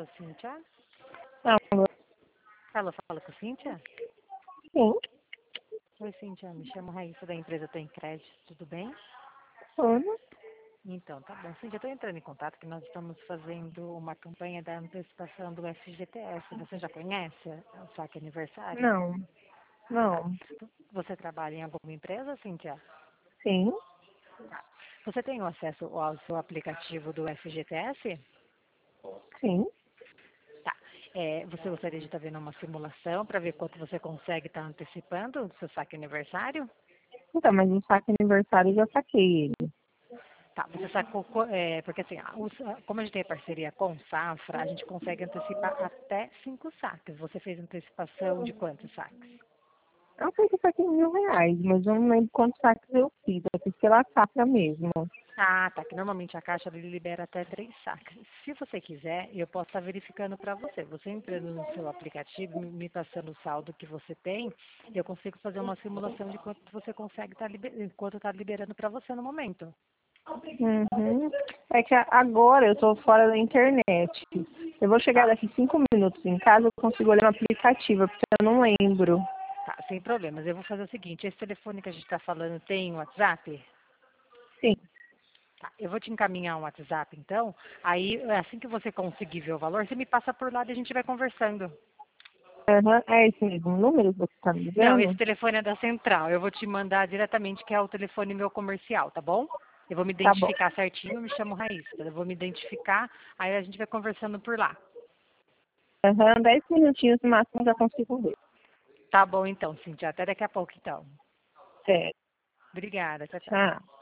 Alô, Cíntia? Alô? Alô, fala com a Cíntia? Sim. Oi, Cíntia, me chamo Raíssa da empresa Tem Crédito, tudo bem? Tudo? Então, tá bom. Cíntia, eu estou entrando em contato que nós estamos fazendo uma campanha da antecipação do FGTS. Você já conhece o saque aniversário? Não. Tá. Não. Você trabalha em alguma empresa, Cíntia? Sim. Você tem o acesso ao seu aplicativo do FGTS? Sim. Tá. Você gostaria de estar vendo uma simulação para ver quanto você consegue estar antecipando do seu saque aniversário? Então, mas o saque aniversário eu já saquei ele. Tá, você sacou, porque assim, como a gente tem parceria com o Safra, a gente consegue antecipar até 5 saques. Você fez antecipação de quantos saques? Eu sei que eu saquei R$ 1.000, mas eu não lembro quantos saques eu fiz. Eu fiz pela safra mesmo. Ah, tá, que normalmente a Caixa ele libera até 3 saques. Se você quiser, eu posso estar verificando para você. Você entrando no seu aplicativo, me passando o saldo que você tem, eu consigo fazer uma simulação de quanto você consegue quanto está liberando para você no momento. Uhum. É que agora eu estou fora da internet. Eu vou chegar Tá, daqui 5 minutos em casa, eu consigo olhar no aplicativo, porque eu não lembro. tá, sem problemas. Eu vou fazer o seguinte, esse telefone que a gente está falando tem WhatsApp? Sim. Tá, eu vou te encaminhar um WhatsApp, então. Aí, assim que você conseguir ver o valor, você me passa por lá e a gente vai conversando. Uhum. É esse mesmo número que você está me Não, esse dizendo? telefone é da central. Eu vou te mandar diretamente, que é o telefone meu comercial, tá bom? Eu vou me Tá bom. identificar certinho, eu me chamo Raíssa. Eu vou me identificar, aí a gente vai conversando por lá. Uhum. 10 minutinhos no máximo eu já consigo ver. Tá bom, então, Cintia. Até daqui a pouco, então. Certo. Obrigada. Tchau, tchau. Tchau.